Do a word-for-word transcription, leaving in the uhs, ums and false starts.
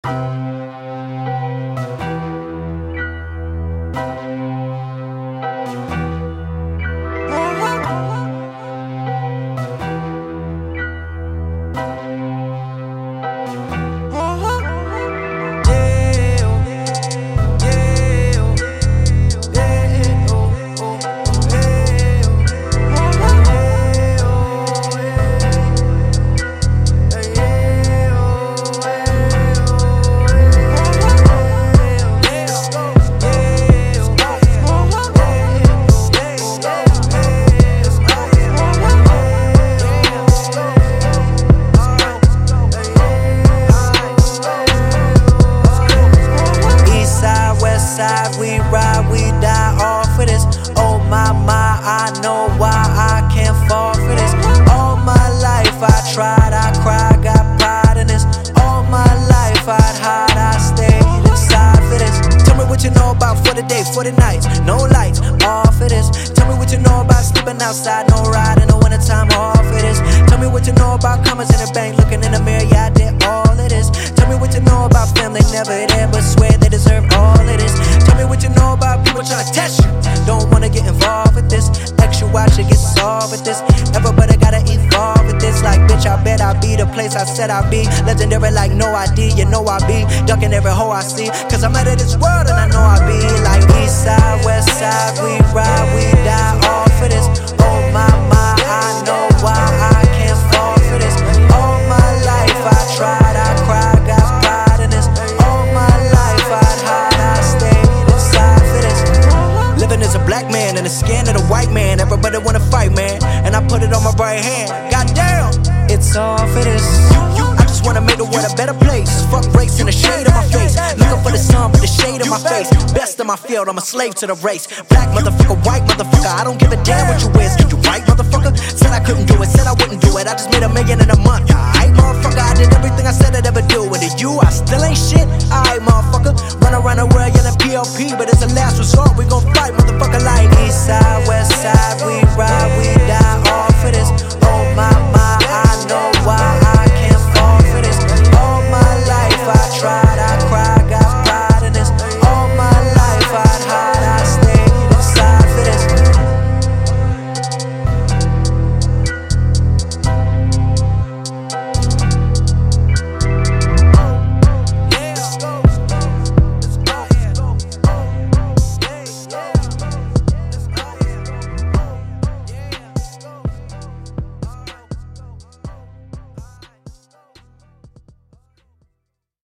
We ride, we die all for this. Oh my, my, I know why I can't fall for this. All my life I tried, I cried, got pride in this. All my life I'd hide, I stayed inside for this. Tell me what you know about for the day, for the nights, no lights, all for this. Tell me what you know about sleeping outside, no ride in the wintertime, all for this. Tell me what you know about commas in the bank, looking in the mirror, yeah I did all of this. Tell me what you know about family, never there, but swear they deserve all of this. Tell me what you know about people trying to test you. Don't wanna get involved with this. Extra watch should get solved with this. Everybody gotta evolve with this. Like bitch, I bet I be the place I said I be. Legendary like no I D, you know I be ducking every hoe I see. Cause I'm out of this world and I know I be. Like east side, west side, we ride, we die all for this. Oh my, my, I know why I can't fall for this. All my life I tried, I cried, got pride in this. All my life I'd hide, I stayed inside for this. Living as a black man in the skin of a white man. Everybody wanna fight, man, and I put it on my right hand. Goddamn, it's all for this. I just wanna make the world a better place. Fuck race in the shade of my face. Looking for the sun with the shade of my face. Best in my field, I'm a slave to the race. Black motherfucker, white motherfucker, I don't give a damn what you is. You right, motherfucker? Said I couldn't do it, said I wouldn't do it. I just made a million in a month. Alright, motherfucker, I did everything I said I'd ever do. And to you, I still ain't shit. Alright, motherfucker, run around the world yelling P L P, but it's a last resort. We gon' fight, motherfucker, like east side, west side.